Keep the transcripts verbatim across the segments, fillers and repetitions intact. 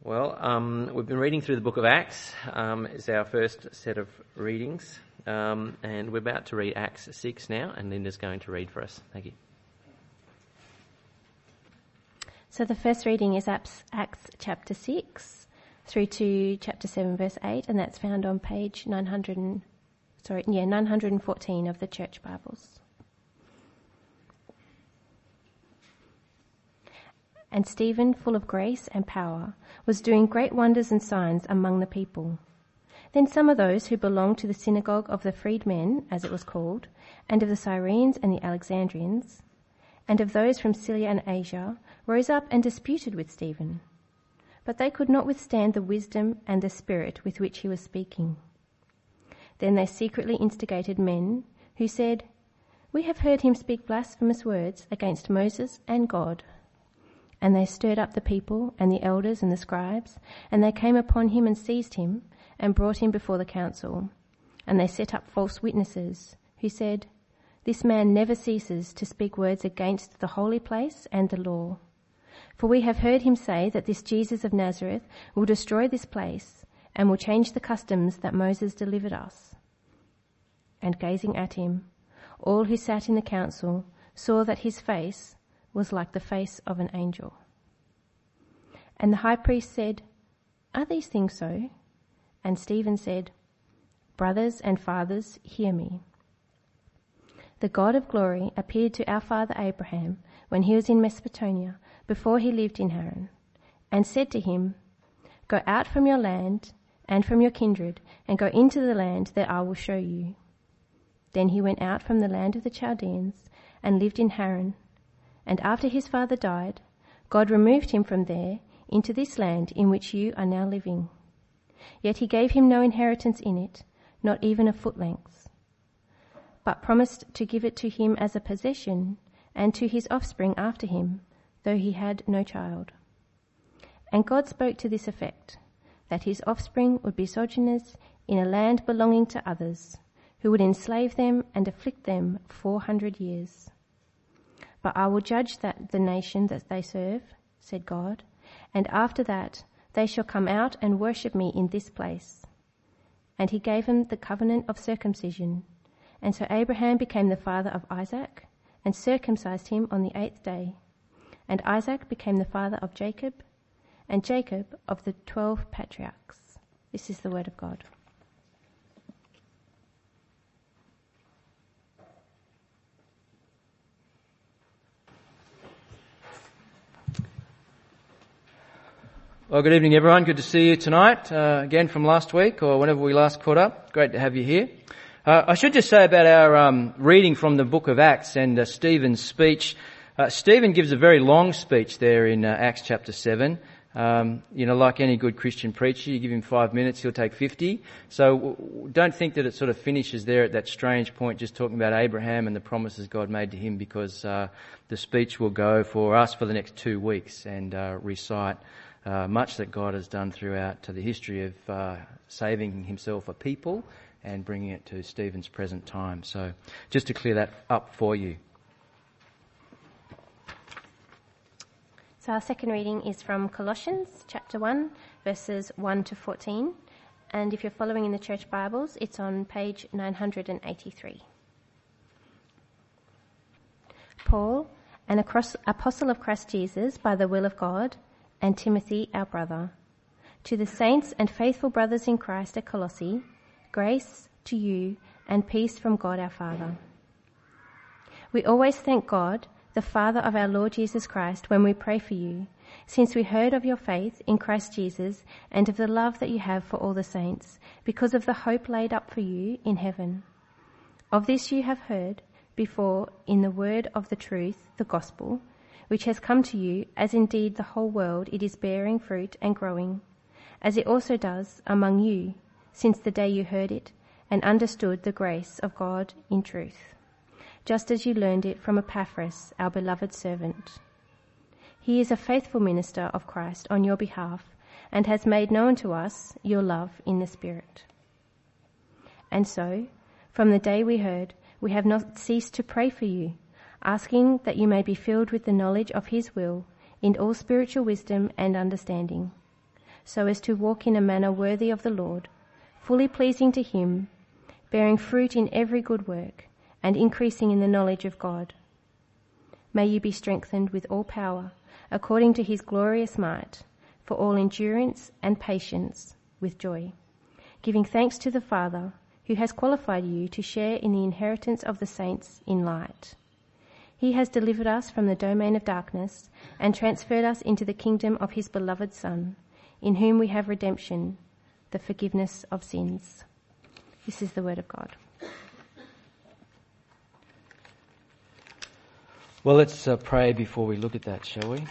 Well, um, we've been reading through the book of Acts. Um, it's our first set of readings, um, and we're about to read Acts six now, and Linda's going to read for us. Thank you. So the first reading is Acts, Acts chapter six through to chapter seven, verse eight, and that's found on page nine hundred. Sorry, yeah, nine fourteen of the Church Bibles. And Stephen, full of grace and power, was doing great wonders and signs among the people. Then some of those who belonged to the synagogue of the freedmen, as it was called, and of the Cyrenes and the Alexandrians, and of those from Cilicia and Asia, rose up and disputed with Stephen. But they could not withstand the wisdom and the spirit with which he was speaking. Then they secretly instigated men who said, "We have heard him speak blasphemous words against Moses and God." And they stirred up the people and the elders and the scribes, and they came upon him and seized him and brought him before the council. And they set up false witnesses who said, "This man never ceases to speak words against the holy place and the law. For we have heard him say that this Jesus of Nazareth will destroy this place and will change the customs that Moses delivered us." And gazing at him, all who sat in the council saw that his face was like the face of an angel. And the high priest said, "Are these things so?" And Stephen said, "Brothers and fathers, hear me. The God of glory appeared to our father Abraham when he was in Mesopotamia, before he lived in Haran, and said to him, 'Go out from your land and from your kindred, and go into the land that I will show you.' Then he went out from the land of the Chaldeans and lived in Haran. And after his father died, God removed him from there into this land in which you are now living. Yet he gave him no inheritance in it, not even a foot length, but promised to give it to him as a possession and to his offspring after him, though he had no child. And God spoke to this effect, that his offspring would be sojourners in a land belonging to others, who would enslave them and afflict them four hundred years. But I will judge that the nation that they serve, said God, and after that they shall come out and worship me in this place. And he gave him the covenant of circumcision. And so Abraham became the father of Isaac, and circumcised him on the eighth day. And Isaac became the father of Jacob, and Jacob of the twelve patriarchs. This is the word of God. Well, good evening, everyone. Good to see you tonight, uh, again from last week or whenever we last caught up. Great to have you here. Uh, I should just say about our um, reading from the book of Acts and uh, Stephen's speech. Uh, Stephen gives a very long speech there in uh, Acts chapter seven. Um, you know, like any good Christian preacher, you give him five minutes, he'll take fifty. So w- don't think that it sort of finishes there at that strange point, just talking about Abraham and the promises God made to him, because uh, the speech will go for us for the next two weeks and uh, recite Uh, much that God has done throughout to the history of uh, saving himself a people and bringing it to Stephen's present time. So just to clear that up for you. So our second reading is from Colossians chapter one, verses one to fourteen. And if you're following in the Church Bibles, it's on page nine hundred eighty-three. Paul, an apostle of Christ Jesus by the will of God, and Timothy, our brother, to the saints and faithful brothers in Christ at Colossae, grace to you and peace from God our Father. We always thank God, the Father of our Lord Jesus Christ, when we pray for you, since we heard of your faith in Christ Jesus and of the love that you have for all the saints, because of the hope laid up for you in heaven. Of this you have heard before in the word of the truth, the gospel, which has come to you, as indeed the whole world it is bearing fruit and growing, as it also does among you, since the day you heard it and understood the grace of God in truth, just as you learned it from Epaphras, our beloved servant. He is a faithful minister of Christ on your behalf, and has made known to us your love in the Spirit. And so, from the day we heard, we have not ceased to pray for you, asking that you may be filled with the knowledge of his will in all spiritual wisdom and understanding, so as to walk in a manner worthy of the Lord, fully pleasing to him, bearing fruit in every good work, and increasing in the knowledge of God. May you be strengthened with all power, according to his glorious might, for all endurance and patience with joy, giving thanks to the Father, who has qualified you to share in the inheritance of the saints in light. He has delivered us from the domain of darkness and transferred us into the kingdom of his beloved Son, in whom we have redemption, the forgiveness of sins. This is the word of God. Well, let's uh, pray before we look at that, shall we?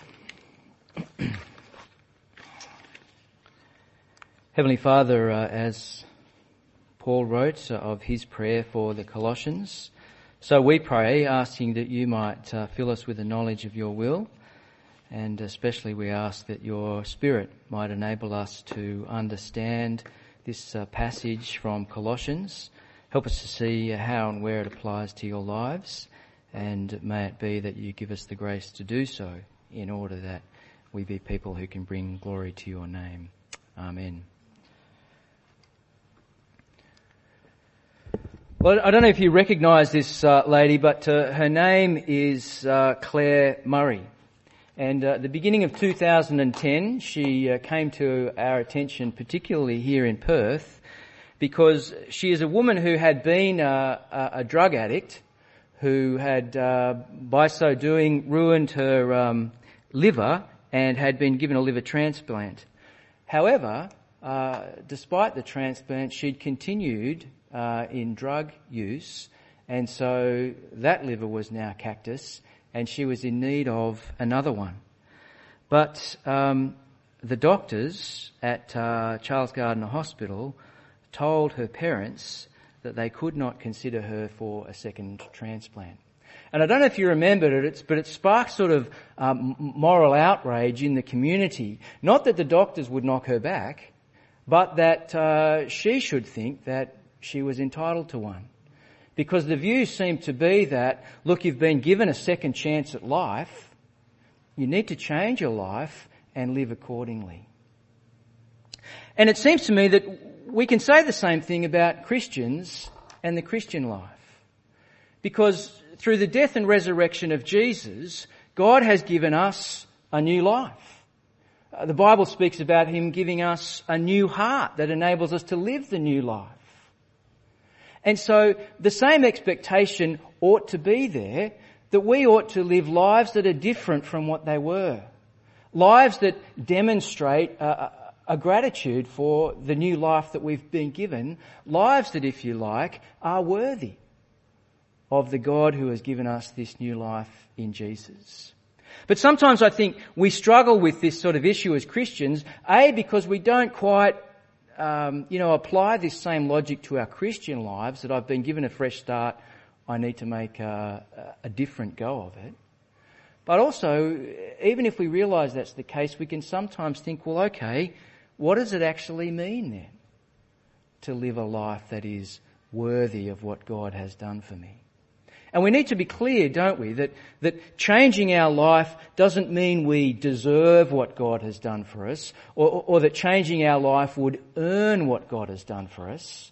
Heavenly Father, uh, as Paul wrote uh, of his prayer for the Colossians, so we pray, asking that you might uh, fill us with the knowledge of your will, and especially we ask that your Spirit might enable us to understand this uh, passage from Colossians. Help us to see how and where it applies to your lives, and may it be that you give us the grace to do so in order that we be people who can bring glory to your name. Amen. Well, I don't know if you recognise this uh, lady, but uh, her name is uh, Claire Murray. And uh, at the beginning of two thousand ten, she uh, came to our attention, particularly here in Perth, because she is a woman who had been uh, a, a drug addict, who had, uh, by so doing, ruined her um, liver and had been given a liver transplant. However, uh, despite the transplant, she'd continued Uh, in drug use, and so that liver was now cactus, and she was in need of another one. But um, the doctors at uh, Charles Gardner Hospital told her parents that they could not consider her for a second transplant. And I don't know if you remembered it, it's, but it sparked sort of um, moral outrage in the community. Not that the doctors would knock her back, but that uh, she should think that she was entitled to one. Because the view seemed to be that, look, you've been given a second chance at life, you need to change your life and live accordingly. And it seems to me that we can say the same thing about Christians and the Christian life. Because through the death and resurrection of Jesus, God has given us a new life. Uh, the Bible speaks about him giving us a new heart that enables us to live the new life. And so the same expectation ought to be there, that we ought to live lives that are different from what they were. Lives that demonstrate a, a gratitude for the new life that we've been given. Lives that, if you like, are worthy of the God who has given us this new life in Jesus. But sometimes I think we struggle with this sort of issue as Christians, A, because we don't quite Um, you know, apply this same logic to our Christian lives, that I've been given a fresh start, I need to make a, a different go of it. But also, even if we realise that's the case, we can sometimes think, well, okay, what does it actually mean then to live a life that is worthy of what God has done for me? And we need to be clear, don't we, that, that changing our life doesn't mean we deserve what God has done for us, or, or that changing our life would earn what God has done for us,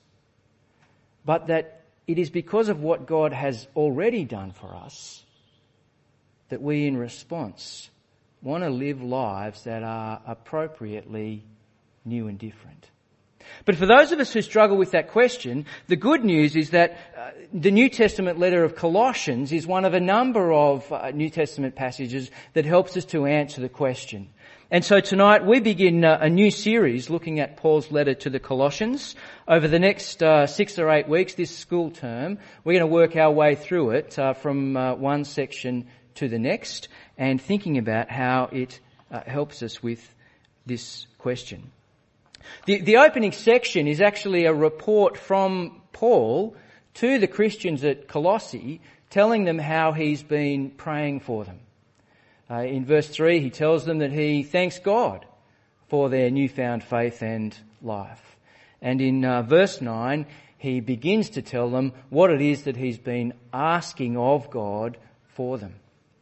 but that it is because of what God has already done for us that we, in response, want to live lives that are appropriately new and different. But for those of us who struggle with that question, the good news is that uh, the New Testament letter of Colossians is one of a number of uh, New Testament passages that helps us to answer the question. And so tonight we begin uh, a new series looking at Paul's letter to the Colossians. Over the next uh, six or eight weeks, this school term, we're going to work our way through it uh, from uh, one section to the next, and thinking about how it uh, helps us with this question. The, the opening section is actually a report from Paul to the Christians at Colossae, telling them how he's been praying for them. Uh, in verse three, he tells them that he thanks God for their newfound faith and life. And in uh, verse nine, he begins to tell them what it is that he's been asking of God for them.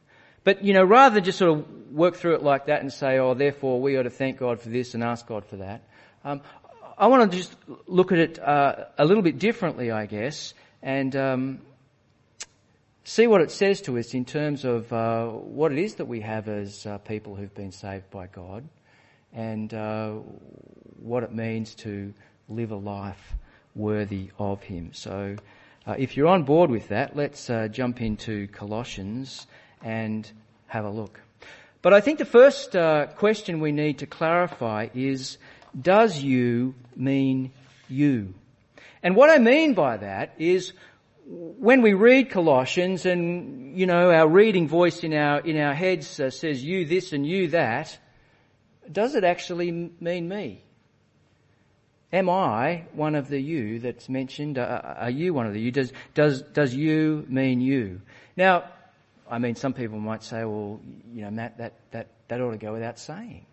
But, you know, rather than just sort of work through it like that and say, oh, therefore we ought to thank God for this and ask God for that, um, I want to just look at it uh, a little bit differently, I guess, and um, see what it says to us in terms of uh, what it is that we have as uh, people who've been saved by God, and uh, what it means to live a life worthy of Him. So uh, if you're on board with that, let's uh, jump into Colossians and have a look. But I think the first uh, question we need to clarify is, does you mean you? And what I mean by that is, when we read Colossians and, you know, our reading voice in our in our heads uh, says you this and you that, does it actually mean me? Am I one of the you that's mentioned? Uh, are you one of the you? Does does does you mean you? Now, I mean, some people might say, well, you know, Matt, that that that ought to go without saying.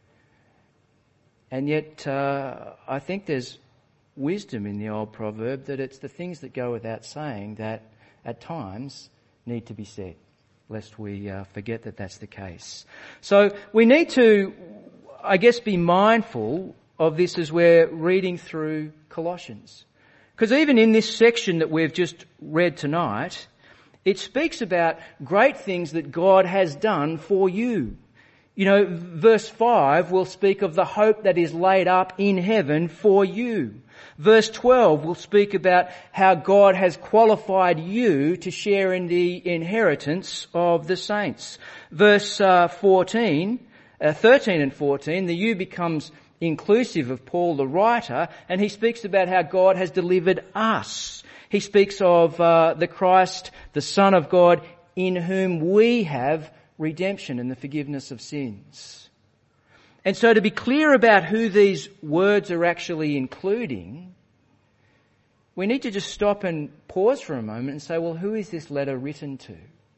And yet, uh, I think there's wisdom in the old proverb that it's the things that go without saying that at times need to be said, lest we uh, forget that that's the case. So we need to, I guess, be mindful of this as we're reading through Colossians. Because even in this section that we've just read tonight, it speaks about great things that God has done for you. You know, verse five will speak of the hope that is laid up in heaven for you. Verse twelve will speak about how God has qualified you to share in the inheritance of the saints. Verse uh, fourteen, uh, thirteen and fourteen, the you becomes inclusive of Paul the writer, and he speaks about how God has delivered us. He speaks of uh, the Christ, the Son of God, in whom we have redemption and the forgiveness of sins. And so to be clear about who these words are actually including, we need to just stop and pause for a moment and say, well, who is this letter written to?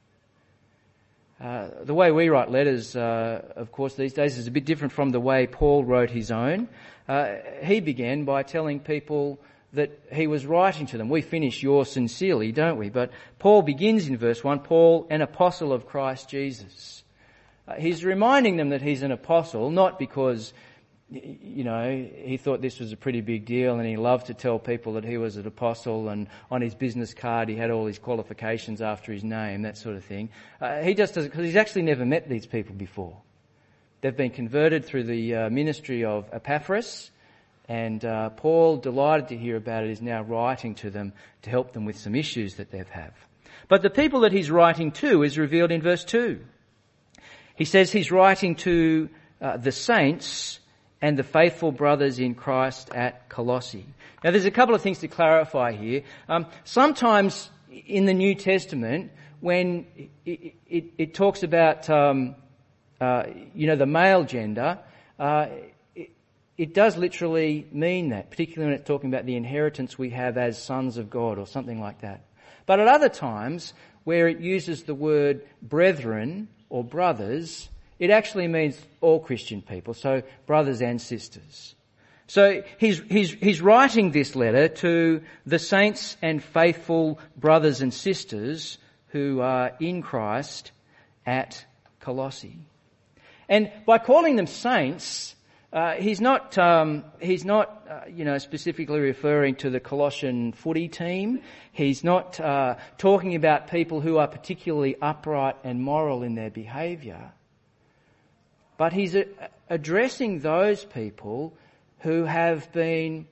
Uh, the way we write letters, uh, of course, these days is a bit different from the way Paul wrote his own. Uh, he began by telling people that he was writing to them. We finish yours sincerely, don't we? But Paul begins in verse one, Paul, an apostle of Christ Jesus. Uh, he's reminding them that he's an apostle, not because, you know, he thought this was a pretty big deal and he loved to tell people that he was an apostle, and on his business card he had all his qualifications after his name, that sort of thing. Uh, he just does it because he's actually never met these people before. They've been converted through the uh, ministry of Epaphras, and uh, Paul, delighted to hear about it, is now writing to them to help them with some issues that they have. But the people that he's writing to is revealed in verse two. He says he's writing to uh, the saints and the faithful brothers in Christ at Colossae. Now there's a couple of things to clarify here. Um, sometimes in the New Testament, when it, it, it talks about, um, uh, you know, the male gender, uh, it does literally mean that, particularly when it's talking about the inheritance we have as sons of God or something like that. But at other times, where it uses the word brethren or brothers, it actually means all Christian people, so brothers and sisters. So he's, he's, he's writing this letter to the saints and faithful brothers and sisters who are in Christ at Colossae. And by calling them saints, Uh, he's not, um, he's not, uh, you know, specifically referring to the Colossian footy team. He's not uh, talking about people who are particularly upright and moral in their behaviour. But he's a- addressing those people who have been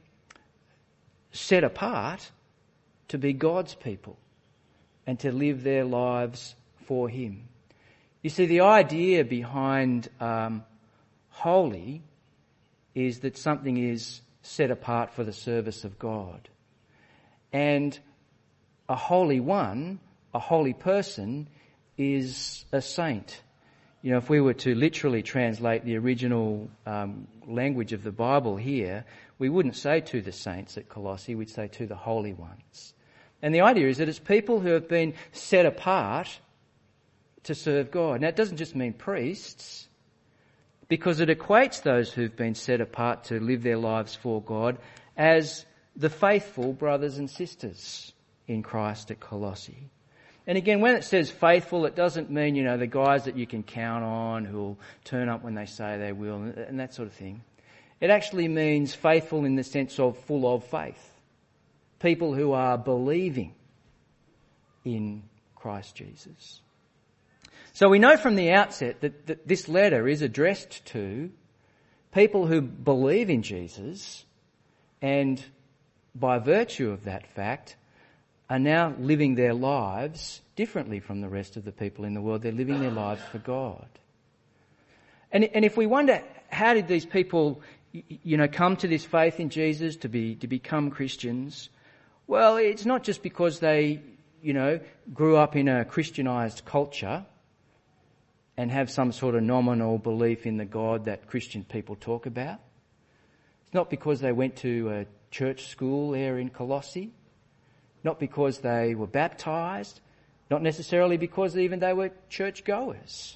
set apart to be God's people and to live their lives for Him. You see, the idea behind um, holy is that something is set apart for the service of God. And a holy one, a holy person, is a saint. You know, if we were to literally translate the original um, language of the Bible here, we wouldn't say to the saints at Colossae, we'd say to the holy ones. And the idea is that it's people who have been set apart to serve God. Now, it doesn't just mean priests, because it equates those who've been set apart to live their lives for God as the faithful brothers and sisters in Christ at Colossae. And again, when it says faithful, it doesn't mean, you know, the guys that you can count on who'll turn up when they say they will and that sort of thing. It actually means faithful in the sense of full of faith. People who are believing in Christ Jesus. So we know from the outset that, that this letter is addressed to people who believe in Jesus and by virtue of that fact are now living their lives differently from the rest of the people in the world. They're living their lives for God. And, and if we wonder, how did these people, you know, come to this faith in Jesus, to be, to become Christians? Well, it's not just because they, you know, grew up in a Christianized culture and have some sort of nominal belief in the God that Christian people talk about. It's not because they went to a church school there in Colossae. Not because they were baptised. Not necessarily because even they were church goers.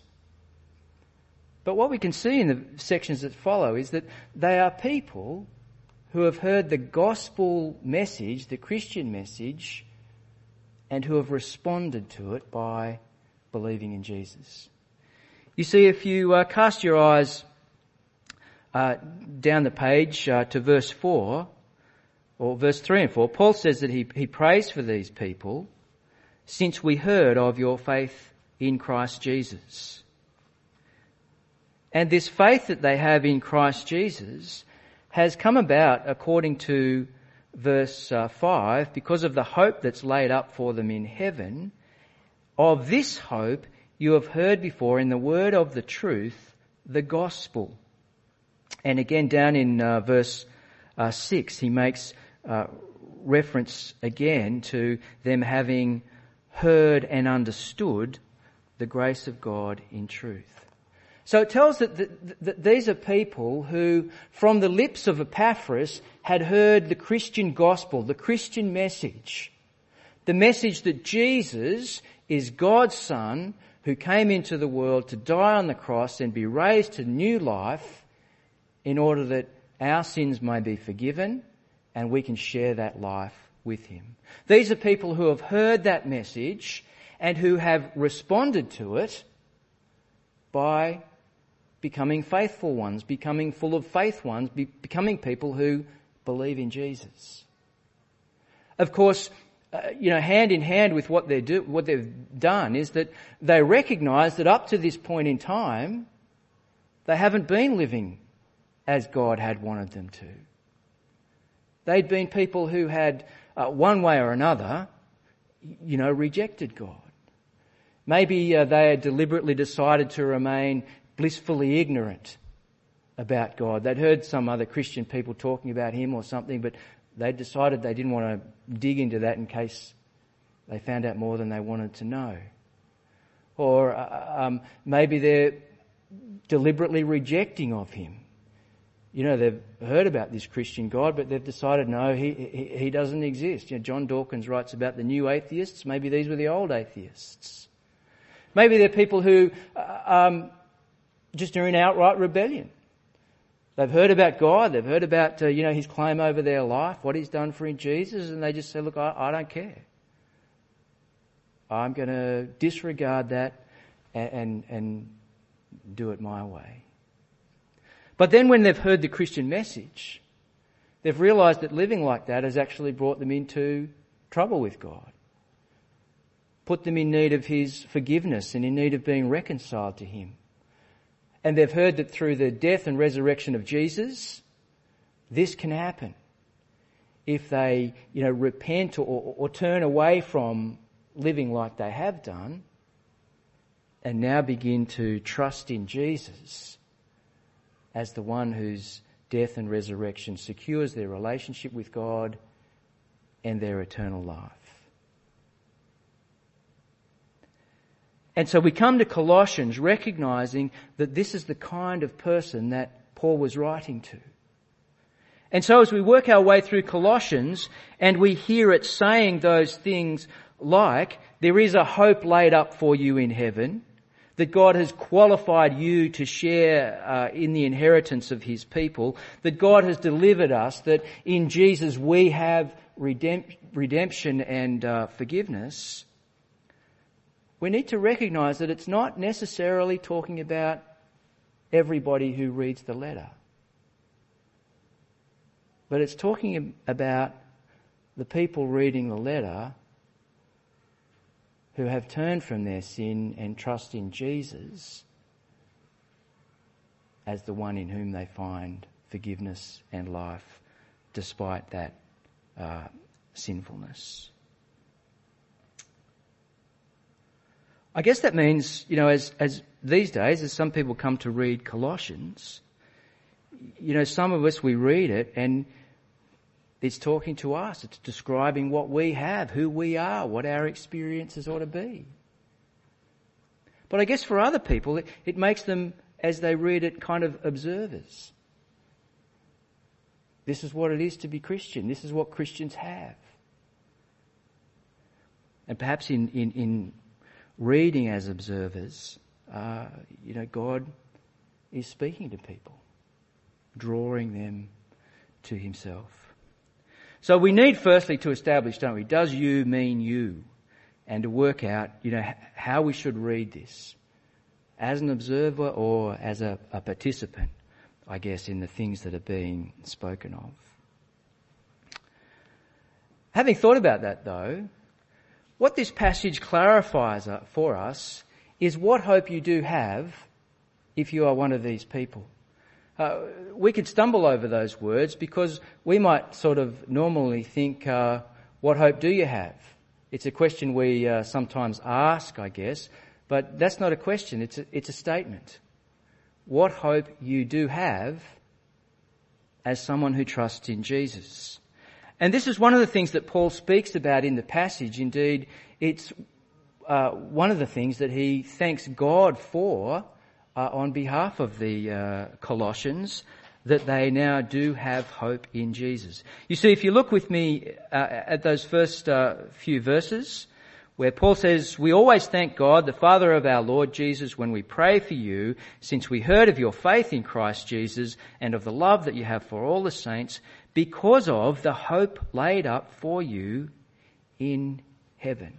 But what we can see in the sections that follow is that they are people who have heard the gospel message, the Christian message, and who have responded to it by believing in Jesus. You see, if you uh, cast your eyes uh, down the page uh, to verse four, or verse three and four, Paul says that he, he prays for these people, since we heard of your faith in Christ Jesus. And this faith that they have in Christ Jesus has come about, according to verse uh, five, because of the hope that's laid up for them in heaven. Of this hope you have heard before in the word of the truth, the gospel. And again down in uh, verse uh, six, he makes uh, reference again to them having heard and understood the grace of God in truth. So it tells that, that, that these are people who, from the lips of Epaphras, had heard the Christian gospel, the Christian message. The message that Jesus is God's Son who came into the world to die on the cross and be raised to new life in order that our sins may be forgiven and we can share that life with him. These are people who have heard that message and who have responded to it by becoming faithful ones, becoming full of faith ones, be, becoming people who believe in Jesus. Of course, uh, you know, hand in hand with what they do, what they've done is that they recognise that up to this point in time, they haven't been living as God had wanted them to. They'd been people who had, uh, one way or another, you know, rejected God. Maybe uh, they had deliberately decided to remain blissfully ignorant about God. They'd heard some other Christian people talking about him or something, but they decided they didn't want to dig into that in case they found out more than they wanted to know. Or uh, um, maybe they're deliberately rejecting of him. You know, they've heard about this Christian God, but they've decided, no, he, he, he doesn't exist. You know, John Dawkins writes about the new atheists. Maybe these were the old atheists. Maybe they're people who uh, um, just are in outright rebellion. They've heard about God. They've heard about, uh, you know, his claim over their life, what he's done for in Jesus, and they just say, look, I, I don't care. I'm going to disregard that and, and, and do it my way. But then when they've heard the Christian message, they've realised that living like that has actually brought them into trouble with God. Put them in need of his forgiveness and in need of being reconciled to him. And they've heard that through the death and resurrection of Jesus, this can happen. If they, you know, repent or, or, or turn away from living like they have done and now begin to trust in Jesus as the one whose death and resurrection secures their relationship with God and their eternal life. And so we come to Colossians recognizing that this is the kind of person that Paul was writing to. And so as we work our way through Colossians and we hear it saying those things like, there is a hope laid up for you in heaven, that God has qualified you to share uh, in the inheritance of his people, that God has delivered us, that in Jesus we have redemp- redemption and uh, forgiveness, we need to recognise that it's not necessarily talking about everybody who reads the letter. But it's talking about the people reading the letter who have turned from their sin and trust in Jesus as the one in whom they find forgiveness and life despite that uh, sinfulness. I guess that means, you know, as, as these days, as some people come to read Colossians, you know, some of us, we read it and it's talking to us. It's describing what we have, who we are, what our experiences ought to be. But I guess for other people, it, it makes them, as they read it, kind of observers. This is what it is to be Christian. This is what Christians have. And perhaps in, in, in reading as observers, uh, you know, God is speaking to people, drawing them to himself. So we need firstly to establish, don't we, does you mean you? And to work out, you know, how we should read this as an observer or as a, a participant, I guess, in the things that are being spoken of. Having thought about that though, what this passage clarifies for us is what hope you do have if you are one of these people. Uh, we could stumble over those words because we might sort of normally think, uh, what hope do you have? It's a question we uh, sometimes ask, I guess, but that's not a question, it's a, it's a statement. What hope you do have as someone who trusts in Jesus. And this is one of the things that Paul speaks about in the passage. Indeed, it's uh, one of the things that he thanks God for uh, on behalf of the uh, Colossians, that they now do have hope in Jesus. You see, if you look with me uh, at those first uh, few verses, where Paul says, we always thank God, the Father of our Lord Jesus, when we pray for you, since we heard of your faith in Christ Jesus and of the love that you have for all the saints, because of the hope laid up for you in heaven.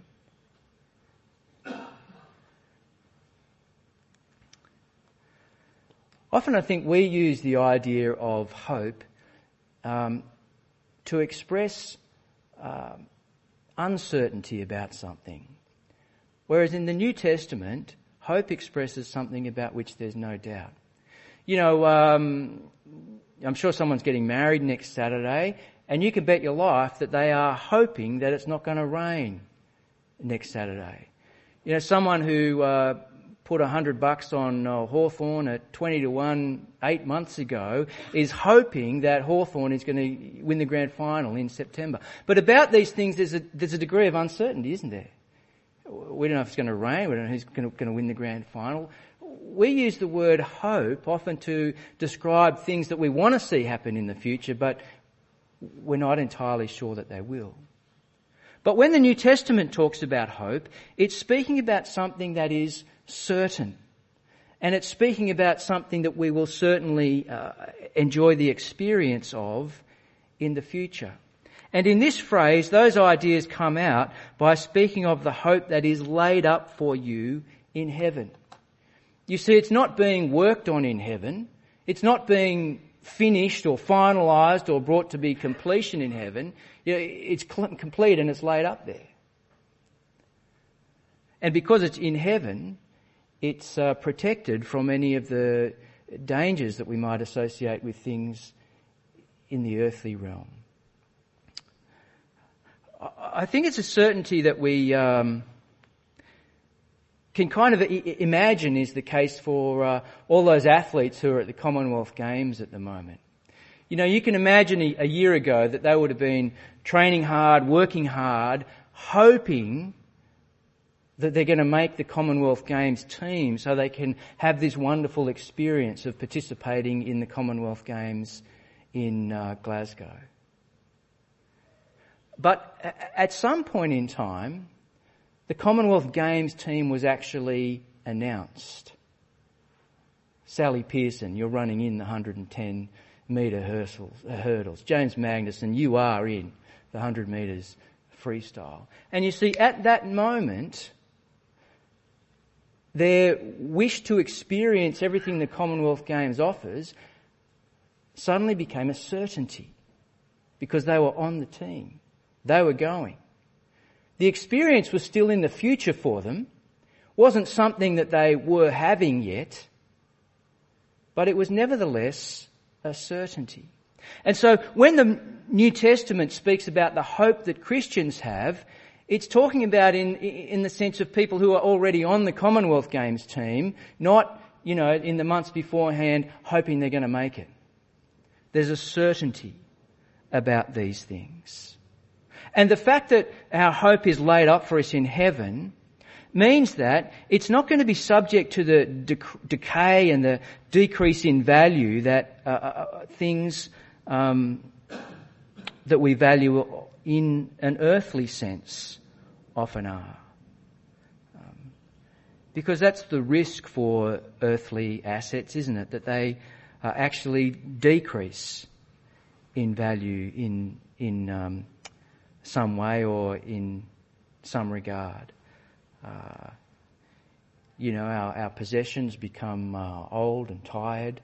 Often I think we use the idea of hope um, to express uh, uncertainty about something. Whereas in the New Testament, hope expresses something about which there's no doubt. You know, um, I'm sure someone's getting married next Saturday, and you can bet your life that they are hoping that it's not going to rain next Saturday. You know, someone who uh, put a hundred bucks on uh, Hawthorn at twenty to one eight months ago is hoping that Hawthorn is going to win the grand final in September. But about these things, there's a, there's a degree of uncertainty, isn't there? We don't know if it's going to rain. We don't know who's going to, going to win the grand final. We use the word hope often to describe things that we want to see happen in the future, but we're not entirely sure that they will. But when the New Testament talks about hope, it's speaking about something that is certain. And it's speaking about something that we will certainly uh, enjoy the experience of in the future. And in this phrase, those ideas come out by speaking of the hope that is laid up for you in heaven. You see, it's not being worked on in heaven. It's not being finished or finalised or brought to be completion in heaven. You know, it's complete and it's laid up there. And because it's in heaven, it's uh, protected from any of the dangers that we might associate with things in the earthly realm. I think it's a certainty that we um, can kind of I- imagine is the case for uh, all those athletes who are at the Commonwealth Games at the moment. You know, you can imagine a, a year ago that they would have been training hard, working hard, hoping that they're going to make the Commonwealth Games team so they can have this wonderful experience of participating in the Commonwealth Games in uh, Glasgow. But at some point in time, the Commonwealth Games team was actually announced. Sally Pearson, you're running in the one hundred ten metre hurdles. James Magnuson, you are in the one hundred metres freestyle. And you see, at that moment, their wish to experience everything the Commonwealth Games offers suddenly became a certainty because they were on the team. They were going. The experience was still in the future for them, wasn't something that they were having yet, but it was nevertheless a certainty. And so when the New Testament speaks about the hope that Christians have, it's talking about in in the sense of people who are already on the Commonwealth Games team, not, you know, in the months beforehand hoping they're going to make it. There's a certainty about these things. And the fact that our hope is laid up for us in heaven means that it's not going to be subject to the dec- decay and the decrease in value that uh, uh, things um, that we value in an earthly sense often are. Um, because that's the risk for earthly assets, isn't it? That they uh, actually decrease in value in in um, some way or in some regard. Uh, you know, our, our possessions become uh, old and tired,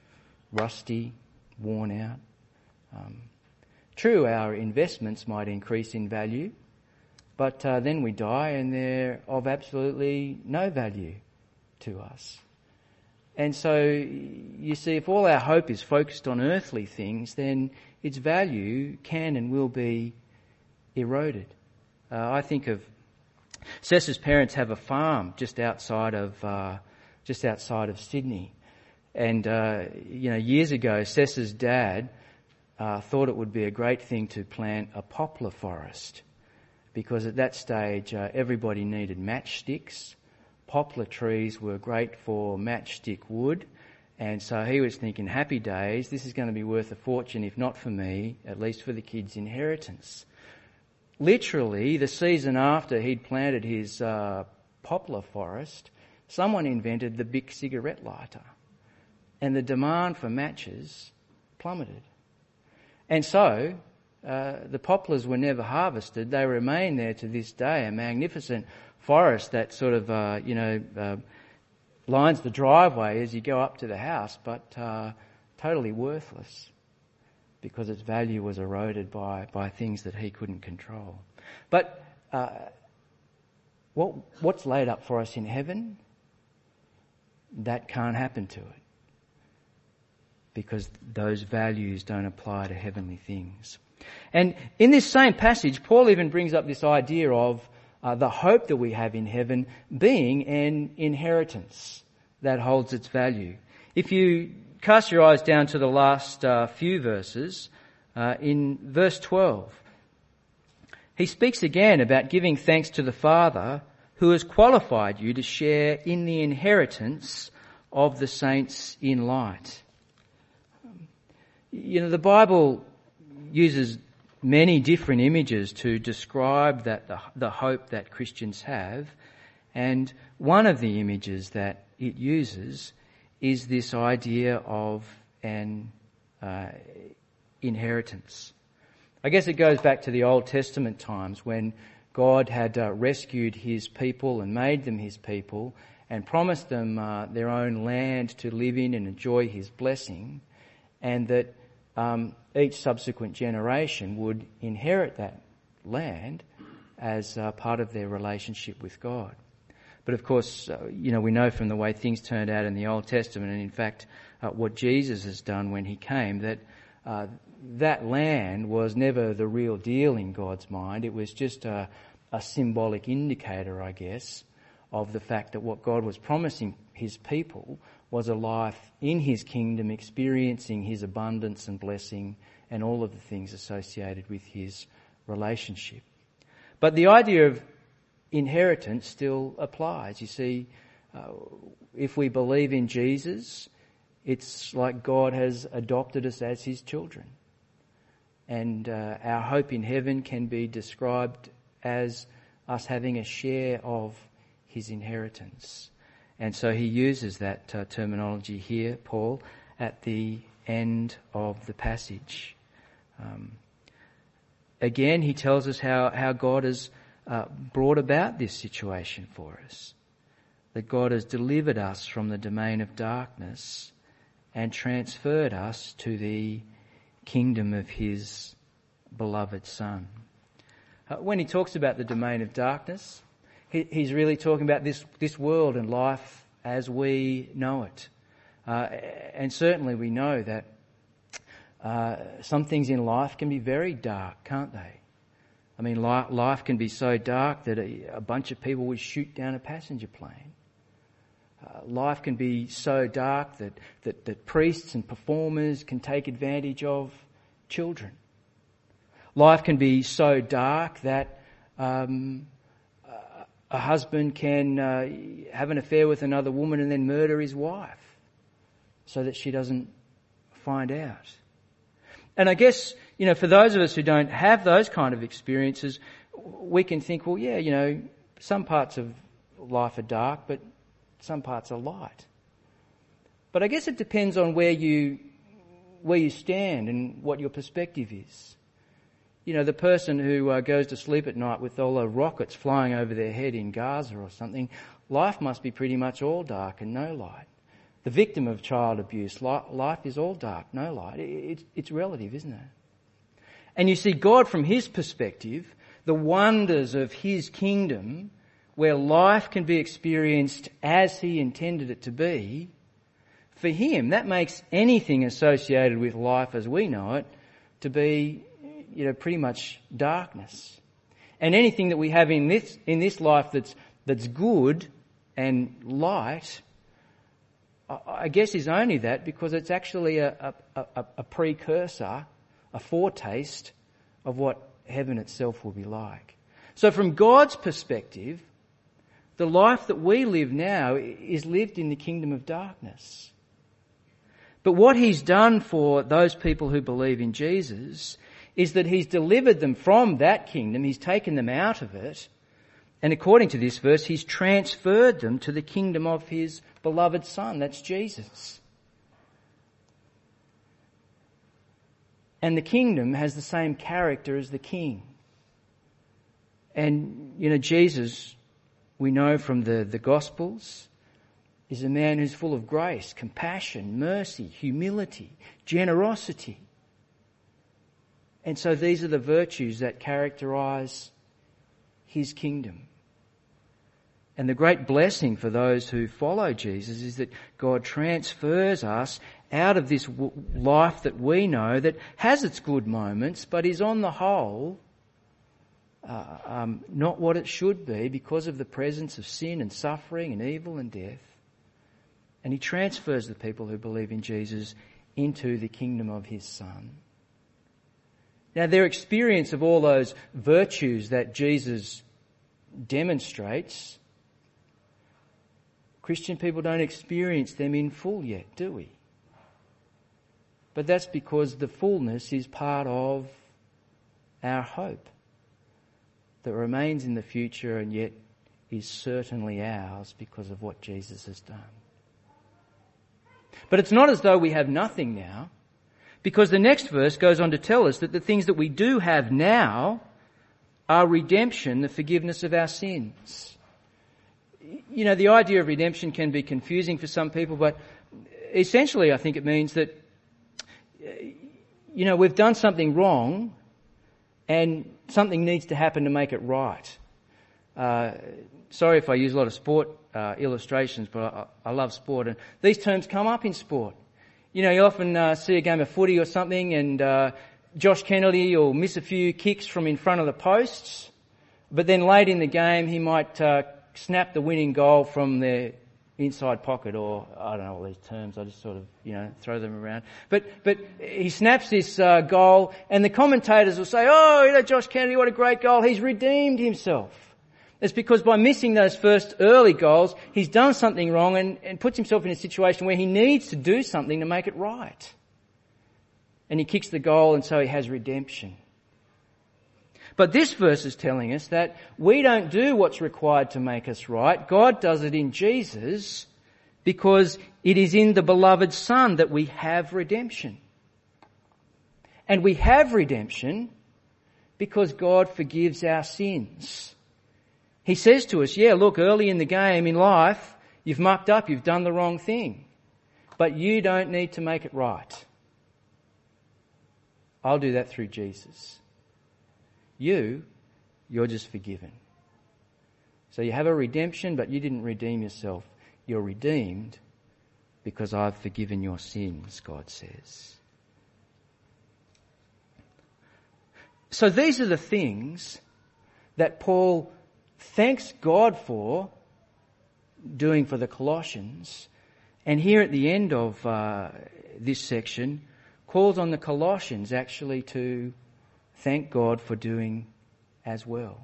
rusty, worn out. Um, true, our investments might increase in value, but uh, then we die and they're of absolutely no value to us. And so, you see, if all our hope is focused on earthly things, then its value can and will be eroded. Uh, I think of Sessa's parents have a farm just outside of uh, just outside of Sydney, and uh, you know, years ago, Sessa's dad uh, thought it would be a great thing to plant a poplar forest, because at that stage uh, everybody needed matchsticks. Poplar trees were great for matchstick wood, and so he was thinking, happy days, this is going to be worth a fortune, if not for me, at least for the kids' inheritance. Literally, the season after he'd planted his uh, poplar forest, someone invented the Bic cigarette lighter, and the demand for matches plummeted. And so, uh, the poplars were never harvested. They remain there to this day, a magnificent forest that sort of, uh, you know, uh, lines the driveway as you go up to the house, but uh, totally worthless, because its value was eroded by, by things that he couldn't control. But uh, what what's laid up for us in heaven, that can't happen to it, because those values don't apply to heavenly things. And in this same passage, Paul even brings up this idea of uh, the hope that we have in heaven being an inheritance that holds its value. If you cast your eyes down to the last uh, few verses, uh, in verse twelve, he speaks again about giving thanks to the Father who has qualified you to share in the inheritance of the saints in light. You know, the Bible uses many different images to describe that the, the hope that Christians have, and one of the images that it uses is this idea of an uh, inheritance. I guess it goes back to the Old Testament times when God had uh, rescued his people and made them his people and promised them uh, their own land to live in and enjoy his blessing, and that um, each subsequent generation would inherit that land as uh, part of their relationship with God. But of course, uh, you know, we know from the way things turned out in the Old Testament, and in fact uh, what Jesus has done when he came, that uh, that land was never the real deal in God's mind. It was just a, a symbolic indicator, I guess, of the fact that what God was promising his people was a life in his kingdom, experiencing his abundance and blessing and all of the things associated with his relationship. But the idea of inheritance still applies. You see, uh, if we believe in Jesus, it's like God has adopted us as his children. And uh, our hope in heaven can be described as us having a share of his inheritance. And so he uses that uh, terminology here, Paul, at the end of the passage. Um, again, he tells us how, how God has uh, brought about this situation for us. that God has delivered us from the domain of darkness and transferred us to the kingdom of his beloved Son. Uh, when he talks about the domain of darkness, he, he's really talking about this, this world and life as we know it. Uh, and certainly we know that uh, some things in life can be very dark, can't they? I mean, li- life can be so dark that a, a bunch of people would shoot down a passenger plane. Uh, life can be so dark that, that, that priests and performers can take advantage of children. Life can be so dark that um, a husband can uh, have an affair with another woman and then murder his wife so that she doesn't find out. And I guess, you know, for those of us who don't have those kind of experiences, we can think, well, yeah, you know, some parts of life are dark, but some parts are light. But I guess it depends on where you where you stand and what your perspective is. You know, the person who uh, goes to sleep at night with all the rockets flying over their head in Gaza or something, life must be pretty much all dark and no light. The victim of child abuse, life is all dark, no light. It's, it's relative, isn't it? And you see, God from his perspective, the wonders of his kingdom, where life can be experienced as he intended it to be, for him, that makes anything associated with life as we know it to be, you know, pretty much darkness. And anything that we have in this in this life that's that's good and light, I guess is only that because it's actually a, a, a, a precursor, a foretaste of what heaven itself will be like. So from God's perspective, the life that we live now is lived in the kingdom of darkness. But what he's done for those people who believe in Jesus is that he's delivered them from that kingdom, he's taken them out of it, and according to this verse, he's transferred them to the kingdom of his beloved Son, that's Jesus. And the kingdom has the same character as the king. And, you know, Jesus, we know from the, the Gospels, is a man who's full of grace, compassion, mercy, humility, generosity. And so these are the virtues that characterise his kingdom. And the great blessing for those who follow Jesus is that God transfers us out of this w- life that we know that has its good moments, but is on the whole uh, um, not what it should be because of the presence of sin and suffering and evil and death. And he transfers the people who believe in Jesus into the kingdom of his Son. Now, their experience of all those virtues that Jesus demonstrates, Christian people don't experience them in full yet, do we? But that's because the fullness is part of our hope that remains in the future and yet is certainly ours because of what Jesus has done. But it's not as though we have nothing now, because the next verse goes on to tell us that the things that we do have now are redemption, the forgiveness of our sins. You know, the idea of redemption can be confusing for some people, but essentially I think it means that, you know, we've done something wrong and something needs to happen to make it right. Uh, sorry if I use a lot of sport uh, illustrations, but I, I love sport, and these terms come up in sport. You know, you often uh, see a game of footy or something, and uh, Josh Kennedy will miss a few kicks from in front of the posts, but then late in the game he might uh, snap the winning goal from the inside pocket, or I don't know all these terms, I just sort of, you know, throw them around. But but he snaps this uh, goal, and the commentators will say, oh, you know, Josh Kennedy, what a great goal, he's redeemed himself. It's because by missing those first early goals, he's done something wrong and, and puts himself in a situation where he needs to do something to make it right. And he kicks the goal, and so he has redemption. But this verse is telling us that we don't do what's required to make us right. God does it in Jesus because it is in the beloved Son that we have redemption. And we have redemption because God forgives our sins. He says to us, yeah, look, early in the game in life, You've mucked up, you've done the wrong thing. But you don't need to make it right. I'll do that through Jesus. You, you're just forgiven. So you have a redemption, but you didn't redeem yourself. You're redeemed because I've forgiven your sins, God says. So these are the things that Paul thanks God for doing for the Colossians. And here at the end of uh, this section, calls on the Colossians actually to thank God for doing as well.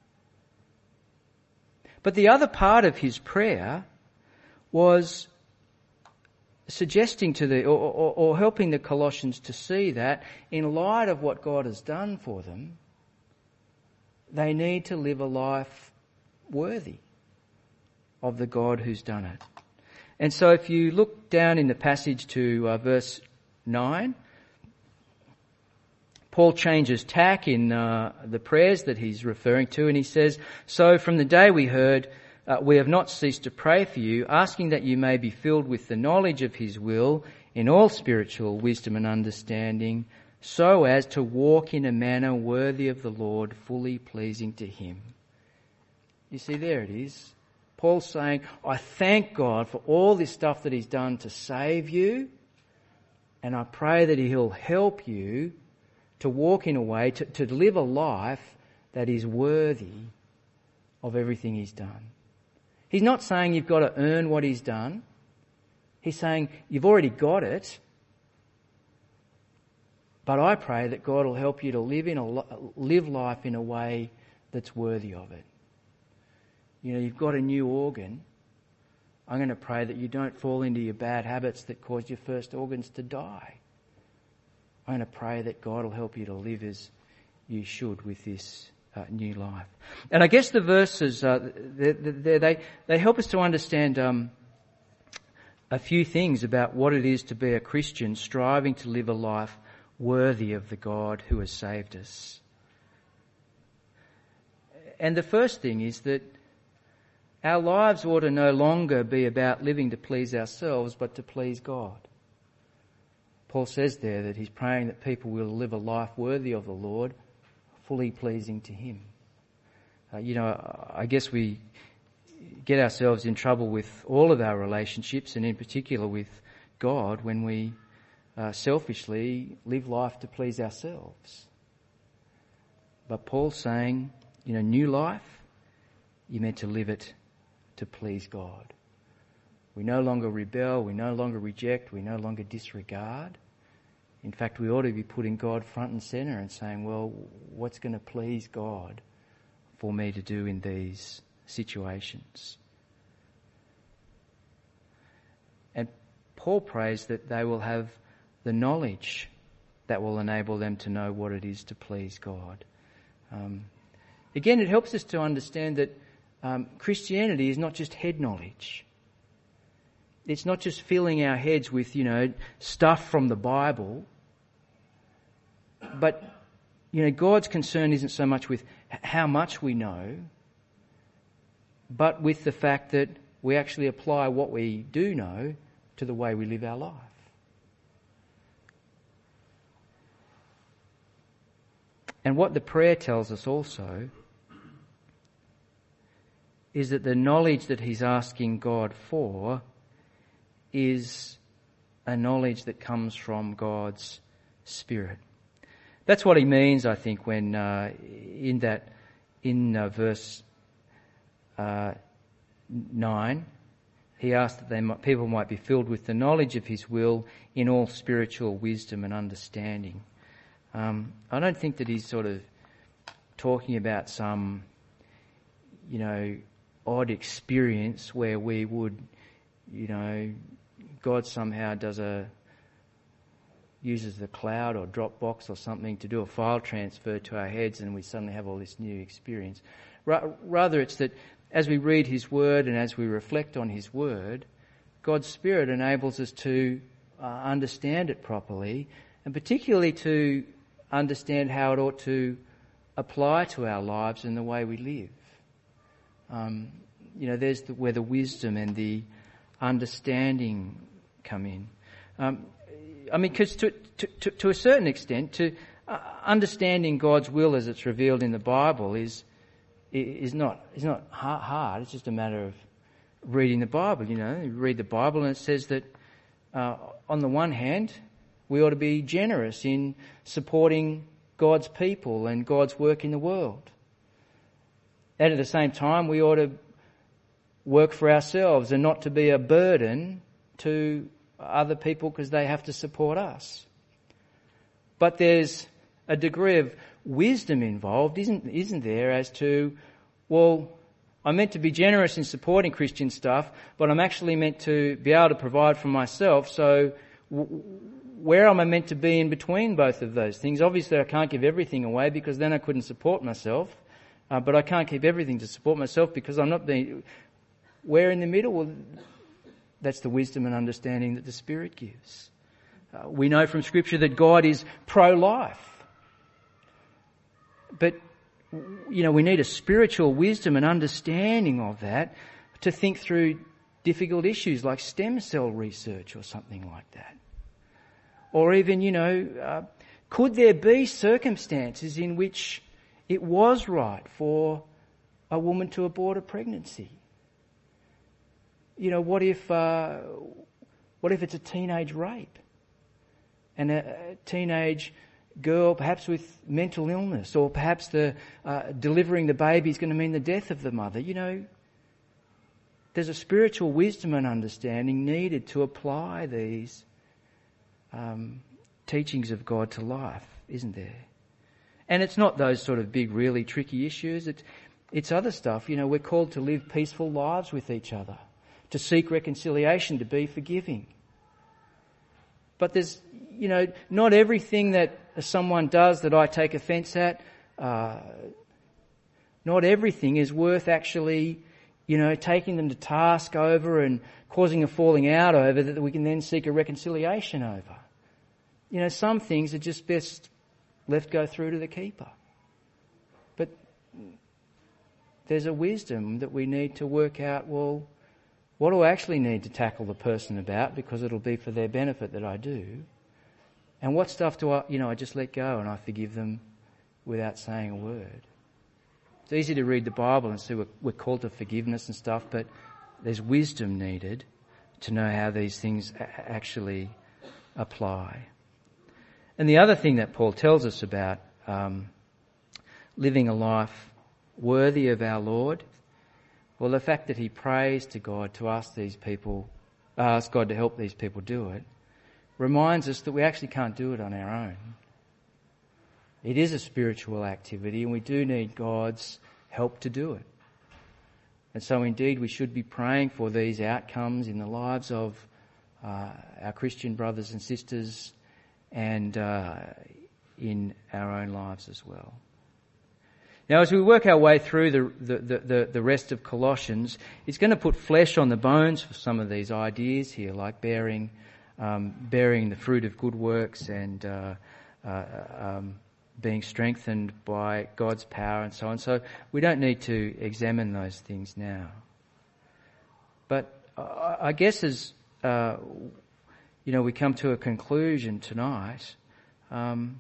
But the other part of his prayer was suggesting to the, or, or, or helping the Colossians to see that in light of what God has done for them, they need to live a life worthy of the God who's done it. And so if you look down in the passage to uh, verse nine, Paul changes tack in uh, the prayers that he's referring to, and he says, "So from the day we heard, uh, we have not ceased to pray for you, asking that you may be filled with the knowledge of his will in all spiritual wisdom and understanding, so as to walk in a manner worthy of the Lord, fully pleasing to him." You see, there it is. Paul's saying, I thank God for all this stuff that he's done to save you, and I pray that he'll help you to walk in a way, to, to live a life that is worthy of everything he's done. He's not saying you've got to earn what he's done. He's saying you've already got it, but I pray that God will help you to live in a live life in a way that's worthy of it. You know, you've got a new organ. I'm going to pray that you don't fall into your bad habits that caused your first organs to die. I'm going to pray that God will help you to live as you should with this uh, new life. And I guess the verses, uh, they, they, they help us to understand um, a few things about what it is to be a Christian, striving to live a life worthy of the God who has saved us. And the first thing is that our lives ought to no longer be about living to please ourselves, but to please God. Paul says there that he's praying that people will live a life worthy of the Lord, fully pleasing to him. Uh, you know, I guess we get ourselves in trouble with all of our relationships, and in particular with God, when we uh, selfishly live life to please ourselves. But Paul's saying, you know, new life, you're meant to live it to please God. We no longer rebel, we no longer reject, we no longer disregard. In fact, we ought to be putting God front and centre and saying, well, what's going to please God for me to do in these situations? And Paul prays that they will have the knowledge that will enable them to know what it is to please God. Um, again, it helps us to understand that um, Christianity is not just head knowledge. It's not just filling our heads with, you know, stuff from the Bible. But, you know, God's concern isn't so much with how much we know, but with the fact that we actually apply what we do know to the way we live our life. And what the prayer tells us also is that the knowledge that he's asking God for is a knowledge that comes from God's Spirit. That's what he means, I think, when uh, in that in uh, verse uh, nine, he asked that they might, people might be filled with the knowledge of his will in all spiritual wisdom and understanding. Um, I don't think that he's sort of talking about some, you know, odd experience where we would, you know, God somehow does a uses the cloud or Dropbox or something to do a file transfer to our heads and we suddenly have all this new experience. Ra- rather, it's that as we read his word and as we reflect on his word, God's Spirit enables us to uh, understand it properly, and particularly to understand how it ought to apply to our lives and the way we live. Um, you know, there's the, where the wisdom and the understanding come in. Um, I mean, because to, to, to, to a certain extent, to uh, understanding God's will as it's revealed in the Bible is is not is not hard. It's just a matter of reading the Bible. You know, you read the Bible and it says that uh, on the one hand, we ought to be generous in supporting God's people and God's work in the world. And at the same time, we ought to work for ourselves and not to be a burden to other people because they have to support us. But there's a degree of wisdom involved, isn't isn't there, as to, well, I'm meant to be generous in supporting Christian stuff, but I'm actually meant to be able to provide for myself. So w- where am I meant to be in between both of those things? Obviously, I can't give everything away because then I couldn't support myself. Uh, but I can't keep everything to support myself because I'm not being... Where in the middle? Well, that's the wisdom and understanding that the Spirit gives. Uh, we know from Scripture that God is pro-life. But, you know, we need a spiritual wisdom and understanding of that to think through difficult issues like stem cell research or something like that. Or even, you know, uh, could there be circumstances in which it was right for a woman to abort a pregnancy? You know, what if uh, what if it's a teenage rape and a, a teenage girl, perhaps with mental illness, or perhaps the uh, delivering the baby is going to mean the death of the mother? You know, there's a spiritual wisdom and understanding needed to apply these um, teachings of God to life, isn't there? And it's not those sort of big, really tricky issues. It's, it's other stuff. You know, we're called to live peaceful lives with each other, to seek reconciliation, to be forgiving. But there's, you know, not everything that someone does that I take offence at, uh, not everything is worth actually, you know, taking them to task over and causing a falling out over that we can then seek a reconciliation over. You know, some things are just best left go through to the keeper. But there's a wisdom that we need to work out, well, what do I actually need to tackle the person about because it'll be for their benefit that I do? And what stuff do I, you know, I just let go and I forgive them without saying a word? It's easy to read the Bible and see we're, we're called to forgiveness and stuff, but there's wisdom needed to know how these things a- actually apply. And the other thing that Paul tells us about um, living a life worthy of our Lord, well, the fact that he prays to God to ask these people, ask God to help these people do it, reminds us that we actually can't do it on our own. It is a spiritual activity and we do need God's help to do it. And so indeed we should be praying for these outcomes in the lives of uh, our Christian brothers and sisters and uh, in our own lives as well. Now, as we work our way through the, the, the, the rest of Colossians, it's going to put flesh on the bones for some of these ideas here, like bearing, um, bearing the fruit of good works and uh, uh, um, being strengthened by God's power and so on. So we don't need to examine those things now. But I guess as uh, you know, we come to a conclusion tonight. Um,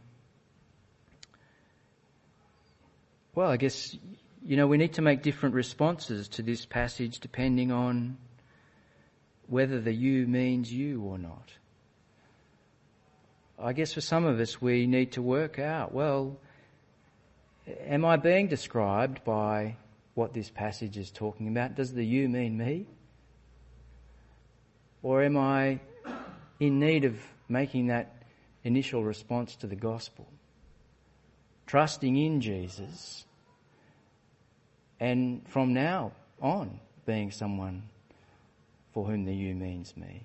well, I guess, you know, we need to make different responses to this passage depending on whether the you means you or not. I guess for some of us we need to work out, well, am I being described by what this passage is talking about? Does the you mean me? Or am I in need of making that initial response to the gospel, trusting in Jesus, and from now on being someone for whom the you means me?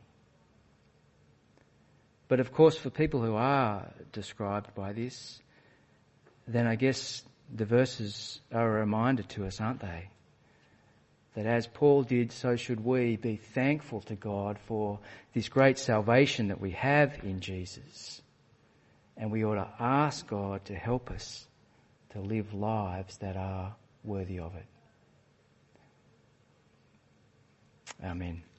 But of course, for people who are described by this, then I guess the verses are a reminder to us, aren't they? That as Paul did, so should we be thankful to God for this great salvation that we have in Jesus. And we ought to ask God to help us to live lives that are worthy of it. Amen.